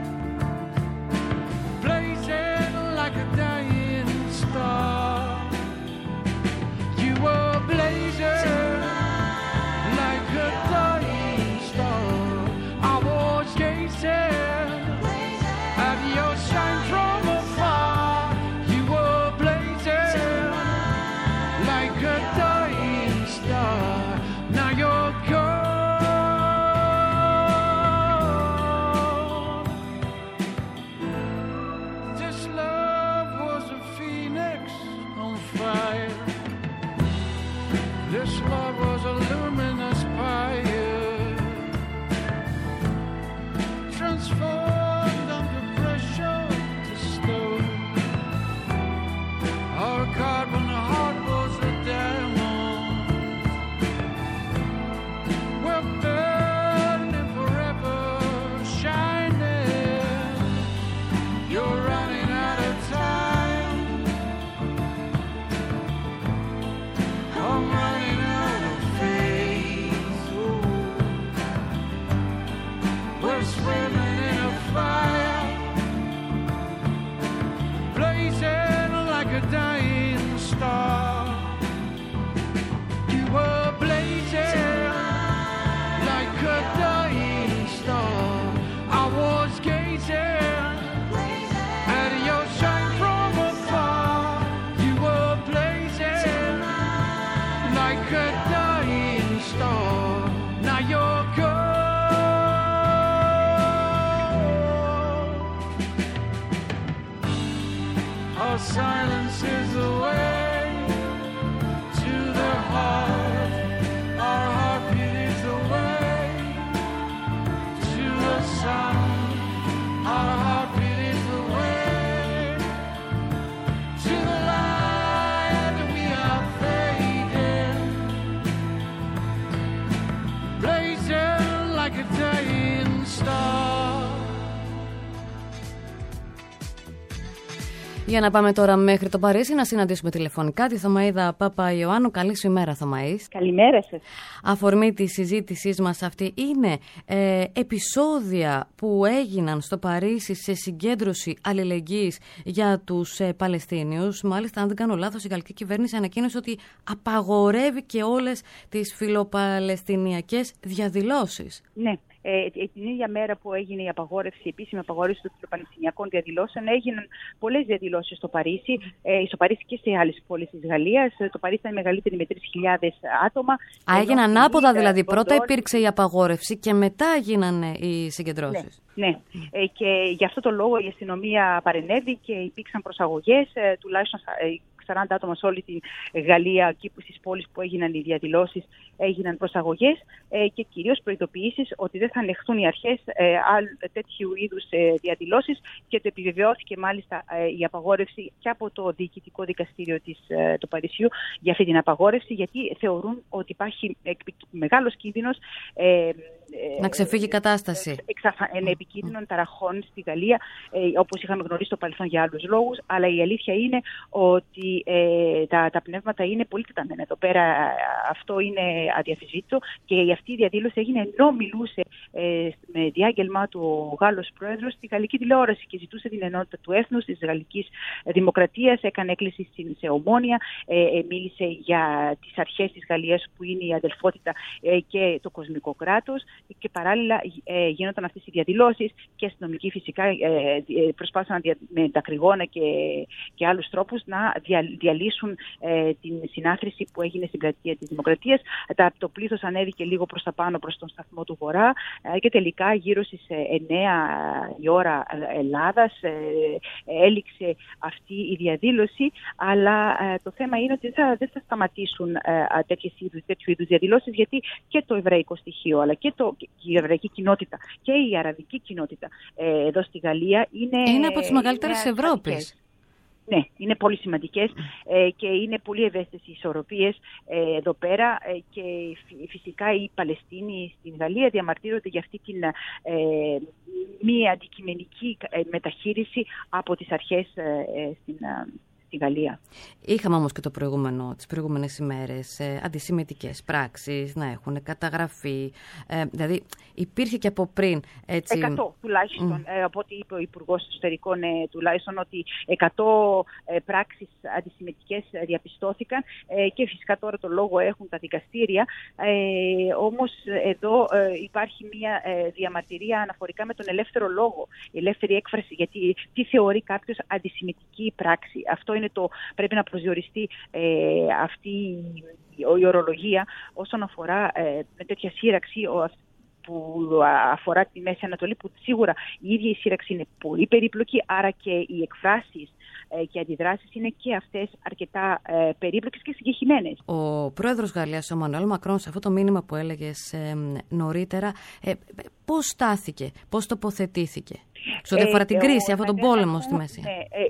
blazing like a dying star. You were blazing like a dying star. I was gazing blazing, and your shine from afar. You were blazing like a dying star. Now you're gone. Our silence is the way to the heart. Our heartbeat is the way to the sun. Our heartbeat is the way to the light. We are fading, blazing like a dying star. Για να πάμε τώρα μέχρι το Παρίσι να συναντήσουμε τηλεφωνικά τη Θωμαΐδα Παπαϊωάννου. Καλή σου ημέρα, Θωμαΐς. Καλημέρα σας. Αφορμή της συζήτησής μας αυτή είναι επεισόδια που έγιναν στο Παρίσι σε συγκέντρωση αλληλεγγύης για τους Παλαιστίνιους. Μάλιστα, αν δεν κάνω λάθος, η γαλλική κυβέρνηση ανακοίνωσε ότι απαγορεύει και όλες τις φιλοπαλαιστινιακές διαδηλώσεις. Ναι. Την ίδια μέρα που έγινε η επίσημη απαγόρευση των φιλοπαλαιστινιακών διαδηλώσεων, έγιναν πολλές διαδηλώσεις στο Παρίσι και σε άλλες πόλεις της Γαλλίας. Το Παρίσι ήταν μεγαλύτερη με 3.000 άτομα. Έγιναν ανάποδα δηλαδή. Πρώτα υπήρξε η απαγόρευση και μετά γίνανε οι συγκεντρώσεις. Ναι. Και γι' αυτό το λόγο η αστυνομία παρενέβη και υπήρξαν προσαγωγές, τουλάχιστον 40 άτομα σε όλη τη Γαλλία, εκεί στις πόλεις που έγιναν οι διαδηλώσεις, έγιναν προσαγωγές και κυρίως προειδοποιήσεις ότι δεν θα ανεχθούν οι αρχές τέτοιου είδους διαδηλώσεις, και το επιβεβαιώθηκε μάλιστα η απαγόρευση και από το Διοικητικό Δικαστήριο του Παρισιού για αυτή την απαγόρευση, γιατί θεωρούν ότι υπάρχει μεγάλος κίνδυνος να ξεφύγει η κατάσταση. Επικίνδυνων ταραχών στη Γαλλία, όπως είχαμε γνωρίσει στο παρελθόν για άλλους λόγους, αλλά η αλήθεια είναι ότι τα πνεύματα είναι πολύ τεταμένα εδώ πέρα. Αυτό είναι αδιαφυσβήτητο, και αυτή η διαδήλωση έγινε ενώ μιλούσε με διάγγελμα του ο Γάλλος πρόεδρος στη γαλλική τηλεόραση και ζητούσε την ενότητα του έθνους, της γαλλικής δημοκρατίας, έκανε έκκληση σε ομόνοια, μίλησε για τις αρχές της Γαλλίας που είναι η αδελφότητα και το κοσμικό κράτος, και παράλληλα γίνονταν αυτές οι διαδηλώσεις και αστυνομικοί φυσικά προσπάθησαν με δακρυγόνα και άλλους τρόπους να διαλύσουν την συνάθρηση που έγινε στην πλατεία της Δημοκρατίας. Το πλήθος ανέβηκε λίγο προς τα πάνω, προς τον σταθμό του Βορρά, και τελικά γύρω στις 9 η ώρα Ελλάδας έληξε αυτή η διαδήλωση, αλλά το θέμα είναι ότι δεν θα σταματήσουν τέτοιου είδους διαδηλώσεις, γιατί και το εβραϊκό στοιχείο αλλά και η εβραϊκή κοινότητα και η αραβική κοινότητα εδώ στη Γαλλία είναι από τις μεγαλύτερες της Ευρώπης. Ναι, είναι πολύ σημαντικές και είναι πολύ ευαίσθητες οι ισορροπίες εδώ πέρα, και φυσικά οι Παλαιστίνοι στην Γαλλία διαμαρτύρονται για αυτή την μη αντικειμενική μεταχείριση από τις αρχές στη Γαλλία. Είχαμε όμως και τις προηγούμενες ημέρες αντισημιτικές πράξεις να έχουν καταγραφεί. Δηλαδή υπήρχε και από πριν. 100 τουλάχιστον, από ό,τι είπε ο Υπουργός Εσωτερικών, τουλάχιστον ότι 100 πράξεις αντισημιτικές διαπιστώθηκαν, και φυσικά τώρα το λόγο έχουν τα δικαστήρια. Όμως εδώ υπάρχει μια διαμαρτυρία αναφορικά με τον ελεύθερο λόγο, η ελεύθερη έκφραση, γιατί τι θεωρεί κάποιος αντισημιτική πράξη. Αυτό είναι πρέπει να προσδιοριστεί αυτή η ορολογία όσον αφορά με τέτοια σύραξη που αφορά τη Μέση Ανατολή, που σίγουρα η ίδια η σύραξη είναι πολύ περίπλοκη, άρα και οι εκφράσεις και αντιδράσεις είναι και αυτές αρκετά περίπλοκες και συγκεκριμένες. Ο πρόεδρος Γαλλίας, ο Εμμανουέλ Μακρόν, σε αυτό το μήνυμα που έλεγες νωρίτερα, πώς στάθηκε, πώς τοποθετήθηκε σε ό,τι αφορά την κρίση, αυτόν τον πόλεμο στη Μέση?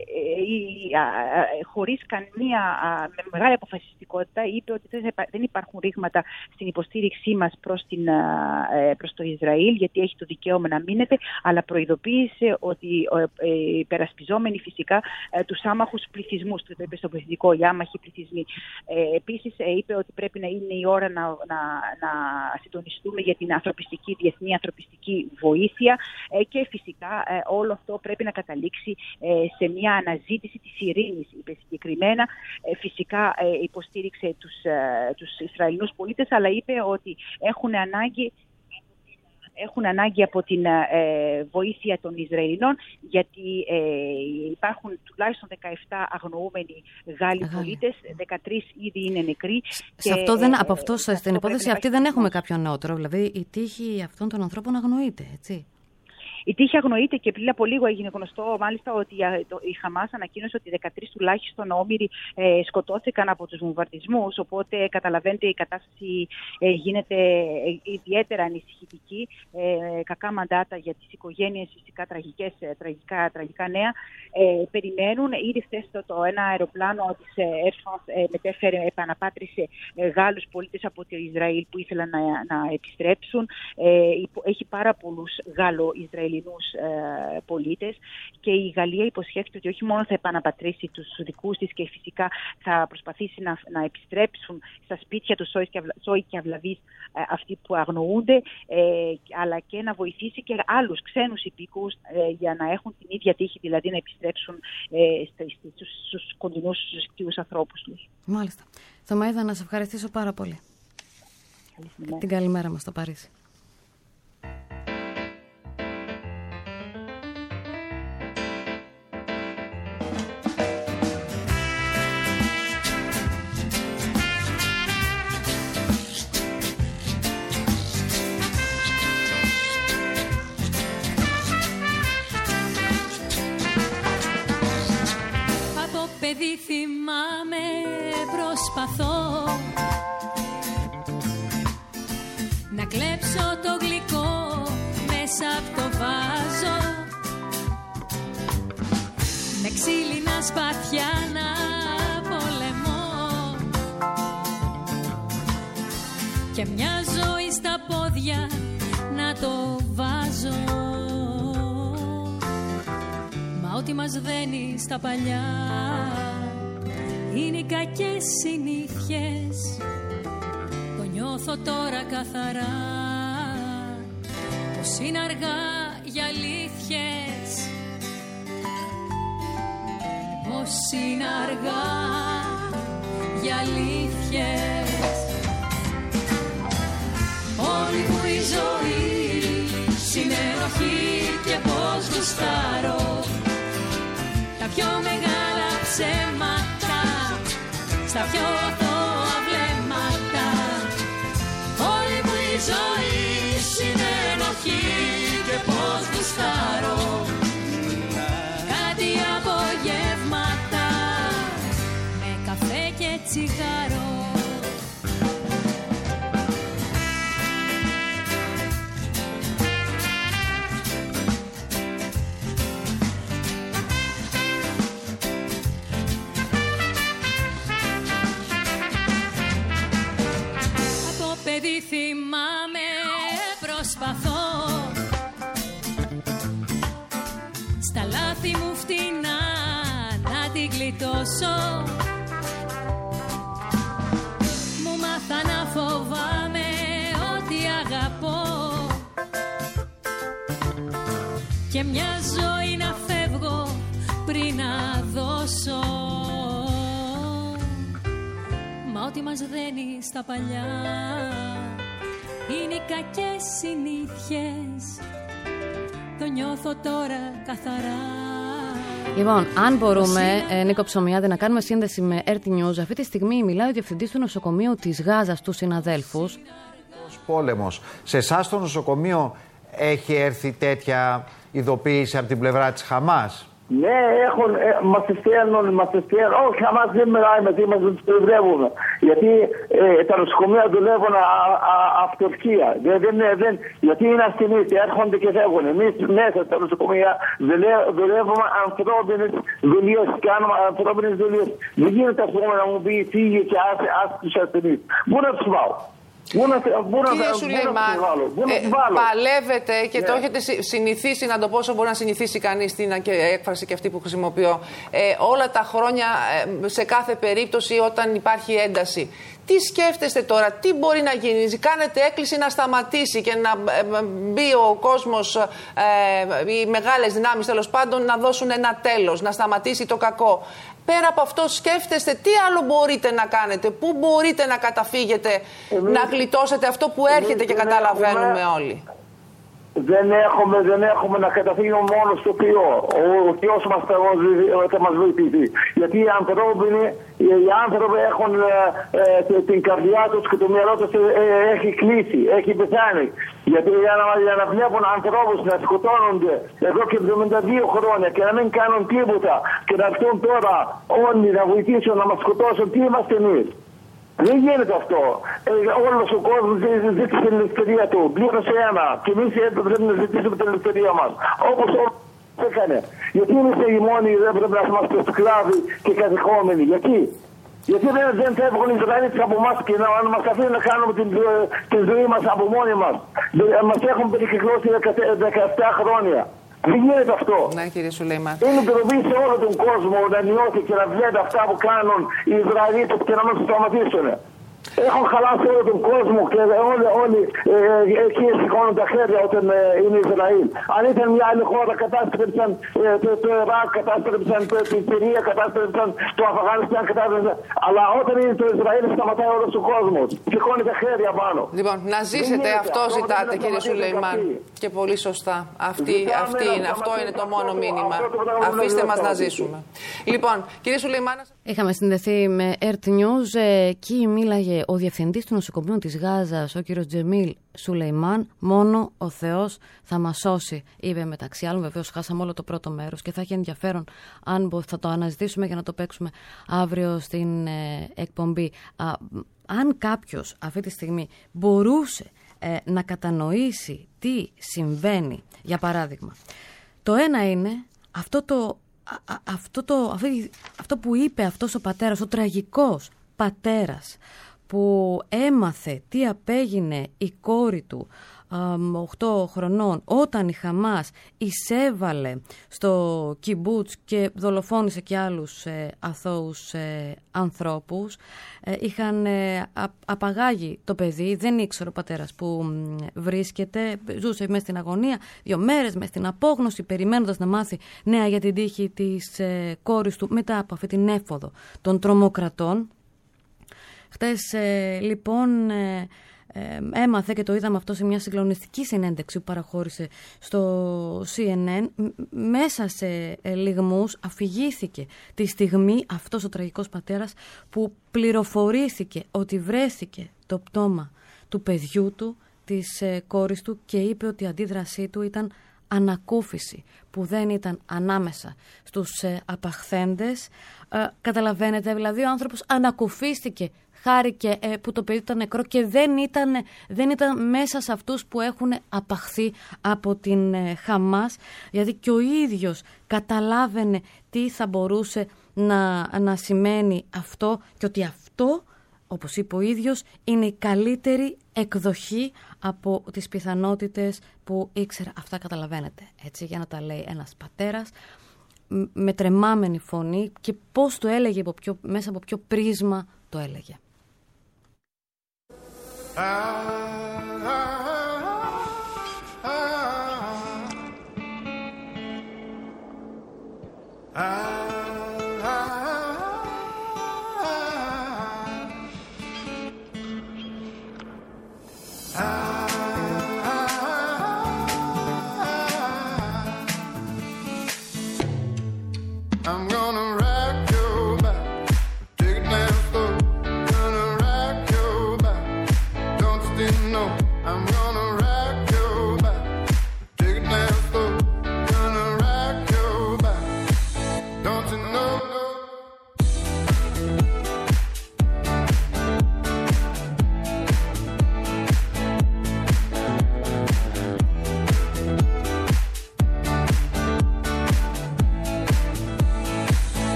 Χωρίς καμία μεγάλη αποφασιστικότητα είπε ότι δεν υπάρχουν ρήγματα στην υποστήριξή μας προς το Ισραήλ, γιατί έχει το δικαίωμα να μείνεται, αλλά προειδοποίησε ότι υπερασπιζόμενοι φυσικά τους άμαχους πληθυσμούς, το είπε στο πληθυντικό, οι άμαχοι πληθυσμοί. Επίσης είπε ότι πρέπει να είναι η ώρα να συντονιστούμε για την διεθνή ανθρωπιστική βοήθεια, και φυσικά όλο αυτό πρέπει να καταλήξει σε μια αναζήτηση της ειρήνης, είπε συγκεκριμένα. Φυσικά υποστήριξε τους Ισραηλινούς πολίτες, αλλά είπε ότι έχουν ανάγκη έχουν ανάγκη από την βοήθεια των Ισραηλινών, γιατί υπάρχουν τουλάχιστον 17 αγνοούμενοι Γάλλοι πολίτες, 13 ήδη είναι νεκροί. Στην υπόθεση αυτή δεν έχουμε κάποιο νεότερο, δηλαδή η τύχη αυτών των ανθρώπων αγνοείται, έτσι. Η τύχη αγνοείται και πριν από λίγο έγινε γνωστό μάλιστα ότι η Χαμάς ανακοίνωσε ότι 13 τουλάχιστον όμηροι σκοτώθηκαν από τους βομβαρδισμούς, οπότε καταλαβαίνετε η κατάσταση γίνεται ιδιαίτερα ανησυχητική. Κακά μαντάτα για τις οικογένειες, φυσικά τραγικά νέα. Περιμένουν, ήδη χθες ένα αεροπλάνο της Air France επαναπάτρισε Γάλλους πολίτες από το Ισραήλ που ήθελαν να επιστρέψουν. Έχει πάρα πολλούς Γάλλο-Ισραηλινούς πολίτες και η Γαλλία υποσχέθηκε ότι όχι μόνο θα επαναπατρίσει τους δικούς της και φυσικά θα προσπαθήσει να επιστρέψουν στα σπίτια τους Σόι και Αυλαβείς αυτοί που αγνοούνται, αλλά και να βοηθήσει και άλλους ξένους υπήκους για να έχουν την ίδια τύχη, δηλαδή να επιστρέψουν στους κοντινούς, στους οικείους ανθρώπους τους. Μάλιστα. Θωμαίδα, να σε ευχαριστήσω πάρα πολύ. Την καλημέρα μας στο Παρίσι. Παιδί θυμάμαι, προσπαθώ να κλέψω το γλυκό μέσα από το βάζο, με ξύλινα σπαθιά να πολεμώ και μια ζωή στα πόδια να το βάζω. Ό,τι μας δένει στα παλιά είναι οι κακές συνήθειες. Το νιώθω τώρα καθαρά, πως είναι αργά για αλήθειες, πως είναι αργά για αλήθειες. Όλη μου η ζωή συνενοχή και πως γουστάρω τα πιο μεγάλα ψέματα στα πιο αθώα βλέμματα. Όλη μου η ζωή συνενοχή και πως γουστάρω κάτι απογεύματα με καφέ και τσιγάρο. Παιδί θυμάμαι, προσπαθώ στα λάθη μου φτηνά να την γλιτώσω. Μου μάθα να φοβάμαι ό,τι αγαπώ και μια ζωή να φεύγω πριν να δώσω. Μα ό,τι μας δένει στα παλιά είναι οι κακές συνήθειες. Το νιώθω τώρα καθαρά. Λοιπόν, αν μπορούμε, Νίκο Ψωμιάδη, να κάνουμε σύνδεση με RT News. Αυτή τη στιγμή μιλάει ο διευθυντής του νοσοκομείου της Γάζας στους συναδέλφους. Πόλεμος. Σε εσάς το νοσοκομείο έχει έρθει τέτοια ειδοποίηση από την πλευρά της Χαμάς? Ναι, μας στέλνουν. Όχι, Χαμάς δεν μιλάει μαζί μας, δεν τους περιβρεύουμε. Γιατί τα νοσοκομεία δουλεύουν αυτορκία. Γιατί είναι ασθενείς, έρχονται και φεύγουν. Εμείς μέσα στα νοσοκομεία δουλεύουμε ανθρώπινες δουλειές. Κάνουμε ανθρώπινες δουλειές. Δεν γίνεται να μου πει φύγε και άσε τους ασθενείς. Πού να τους πάω? Κύριε Σουλεϊμάν, παλεύετε και το έχετε συνηθίσει, να το πω όσο μπορεί να συνηθίσει κανείς την έκφραση και αυτή που χρησιμοποιώ, όλα τα χρόνια, σε κάθε περίπτωση όταν υπάρχει ένταση. Τι σκέφτεστε τώρα, τι μπορεί να γίνει? Κάνετε έκκληση να σταματήσει και να μπει ο κόσμος, οι μεγάλες δυνάμεις τέλος πάντων, να δώσουν ένα τέλος, να σταματήσει το κακό. Πέρα από αυτό, σκέφτεστε τι άλλο μπορείτε να κάνετε, πού μπορείτε να καταφύγετε, να γλιτώσετε αυτό που έρχεται και καταλαβαίνουμε όλοι? δεν έχουμε να καταφύγουμε μόνο στο ποιό. Ο ποιός θα μας βοηθήσει. Γιατί οι άνθρωποι έχουν την καρδιά τους και το μυαλό τους έχει κλείσει, έχει πεθάνει. Γιατί για να βλέπουν ανθρώπους να σκοτώνονται εδώ και 72 χρόνια και να μην κάνουν τίποτα και να έρθουν τώρα όλοι να βοηθήσουν να μας σκοτώσουν, τι είμαστε εμείς? Δεν γίνεται αυτό. Όλος ο κόσμος ζήτησε την ελευθερία του. Πλήρωσε ένα. Και εμείς πρέπει να ζητήσουμε την ελευθερία μας. Όπως έκανε. Γιατί εμείς οι μόνοι δεν πρέπει να είμαστε σκλάβοι και κατεχόμενοι? Γιατί δεν φεύγουν οι Ισραηλίτες από εμάς και να μας αφήνουν να κάνουμε τη ζωή μας από μόνοι μας? Μας έχουν περικυκλώσει 17 χρόνια. Δεν γίνεται αυτό. Ναι, κύριε Σουλεϊμάν. Είναι ντροπή σε όλο τον κόσμο να νιώθει και να βλέπει αυτά που κάνουν οι Ισραηλίτες και να μην τους σταματήσουν. Έχουν χαλάσει όλο τον κόσμο και όλοι εκεί σηκώνουν τα χέρια όταν είναι Ισραήλ. Αν ήταν μια άλλη χώρα, κατάστρεψαν το Ιράκ, κατάστρεψαν την Συρία, κατάστρεψαν το Αφγανιστάν, κατάστρεψαν. Αλλά όταν είναι το Ισραήλ, σταματάει όλος ο κόσμος. Σηκώνει τα χέρια πάνω. Λοιπόν, να ζήσετε, αυτό ζητάτε, κύριε Σουλεϊμάν. Και πολύ σωστά. Αυτό είναι το μόνο μήνυμα. Αφήστε μας να ζήσουμε. Λοιπόν, κύριε Σουλεϊμάν. Είχαμε συνδεθεί με Earth News. Εκεί μίλαγε ο διευθυντής του νοσοκομείου της Γάζας, ο κύριος Τζεμίλ Σουλεϊμάν. Μόνο ο Θεός θα μας σώσει, είπε μεταξύ άλλων. Βεβαίως χάσαμε όλο το πρώτο μέρος και θα έχει ενδιαφέρον αν θα το αναζητήσουμε για να το παίξουμε αύριο στην εκπομπή. Αν κάποιος αυτή τη στιγμή μπορούσε να κατανοήσει τι συμβαίνει, για παράδειγμα, το ένα είναι αυτό που είπε αυτός ο πατέρας, ο τραγικός πατέρας που έμαθε τι απέγινε η κόρη του 8 χρονών όταν η Χαμάς εισέβαλε στο κιμπούτς και δολοφόνησε και άλλους αθώους ανθρώπους. Είχαν απαγάγει το παιδί, δεν ήξερε ο πατέρας που βρίσκεται, ζούσε μέσα στην αγωνία 2 μέρες, μέσα στην απόγνωση, περιμένοντας να μάθει νέα για την τύχη της κόρης του μετά από αυτή την έφοδο των τρομοκρατών. Χτες λοιπόν έμαθε και το είδαμε αυτό σε μια συγκλονιστική συνέντευξη που παραχώρησε στο CNN. Μέσα σε λιγμούς αφηγήθηκε τη στιγμή αυτός ο τραγικός πατέρας που πληροφορήθηκε ότι βρέθηκε το πτώμα του παιδιού του, της κόρης του, και είπε ότι η αντίδρασή του ήταν ανακούφιση, που δεν ήταν ανάμεσα στους απαχθέντες. Καταλαβαίνετε, δηλαδή ο άνθρωπος ανακουφίστηκε, χάρηκε που το παιδί ήταν νεκρό και δεν ήταν μέσα σε αυτούς που έχουν απαχθεί από την Χαμάς, γιατί και ο ίδιος καταλάβαινε τι θα μπορούσε να σημαίνει αυτό και ότι αυτό, όπως είπε ο ίδιος, είναι η καλύτερη εκδοχή από τις πιθανότητες που ήξερα. Αυτά καταλαβαίνετε, έτσι, για να τα λέει ένας πατέρας με τρεμάμενη φωνή, και πώς το έλεγε, μέσα από ποιο πρίσμα το έλεγε.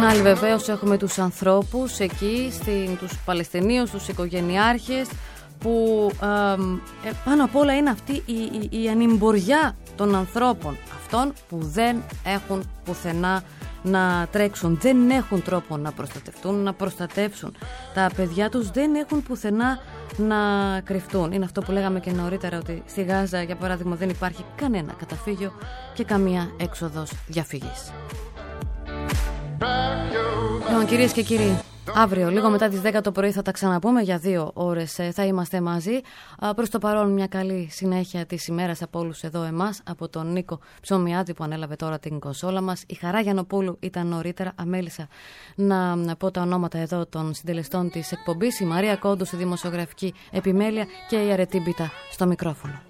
άλλη βεβαίως έχουμε τους ανθρώπους εκεί, τους Παλαιστινίους, τους οικογενειάρχες, που πάνω απ' όλα είναι αυτή η ανημποριά των ανθρώπων, αυτών που δεν έχουν πουθενά να τρέξουν, δεν έχουν τρόπο να προστατευτούν, να προστατεύσουν τα παιδιά τους, δεν έχουν πουθενά να κρυφτούν. Είναι αυτό που λέγαμε και νωρίτερα, ότι στη Γάζα, για παράδειγμα, δεν υπάρχει κανένα καταφύγιο και καμία έξοδος διαφυγής. Λοιπόν, κυρίες και κύριοι, αύριο, λίγο μετά τις 10 το πρωί, θα τα ξαναπούμε για 2 ώρες. Θα είμαστε μαζί. Προς το παρόν, μια καλή συνέχεια της ημέρας από όλους εδώ εμάς, από τον Νίκο Ψωμιάδη που ανέλαβε τώρα την κονσόλα μας. Η Χαρά Γιαννοπούλου ήταν νωρίτερα. Αμέλησα να πω τα ονόματα εδώ των συντελεστών της εκπομπής. Η Μαρία Κόντου στη δημοσιογραφική επιμέλεια και η Αρετή Μπίτα στο μικρόφωνο.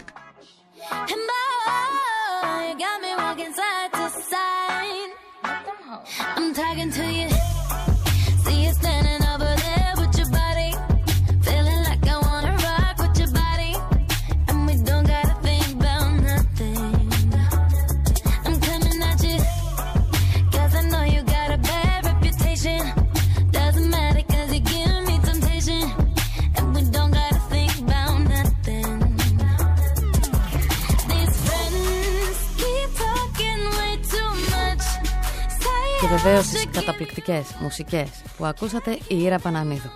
I'm talking to you. See you standing over there with your body, feeling like I wanna rock with your body, and we don't gotta think about nothing. I'm coming at you, 'cause I know you got a bad reputation. Doesn't matter 'cause you give me temptation, and we don't gotta think about nothing. These friends keep talking way too much. Και βεβαίως τις καταπληκτικές μουσικές που ακούσατε, η Ήρα Πανανίδου.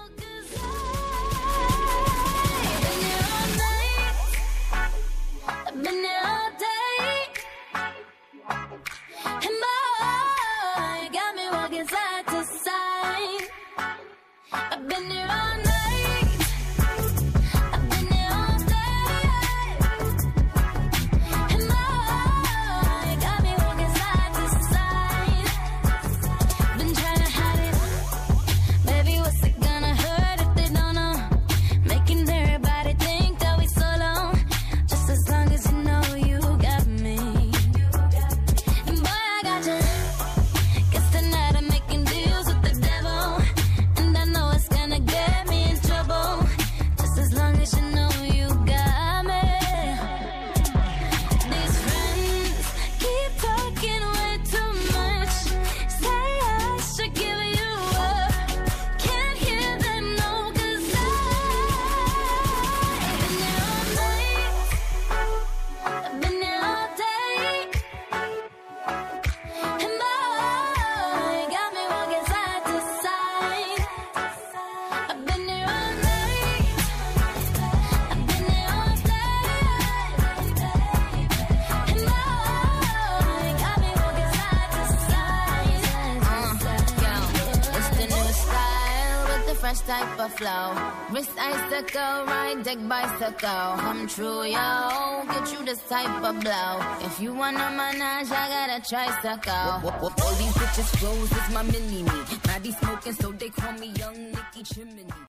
Type of flow, wrist icicle, ride deck bicycle, come true, yo, get you this type of blow. If you wanna manage, I got a tricycle. All these bitches flows is my mini-me. Body smoking, so they call me Young Nicky Chimney.